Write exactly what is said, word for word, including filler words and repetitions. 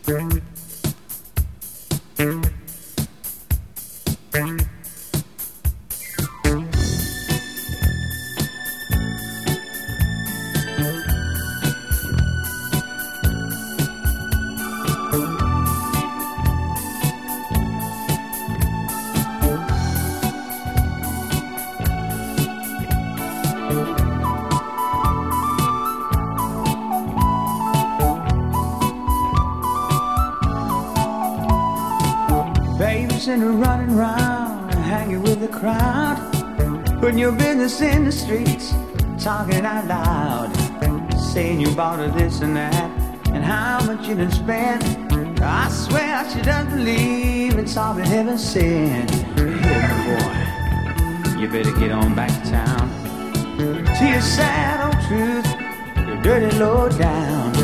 And running round, hanging with the crowd, putting your business in the streets, talking out loud, saying you bought her this and that, and how much you done spent. I swear she doesn't believe it's all been heaven sent. Here, boy, you better get on back to town, to your sad old truth, your dirty low down.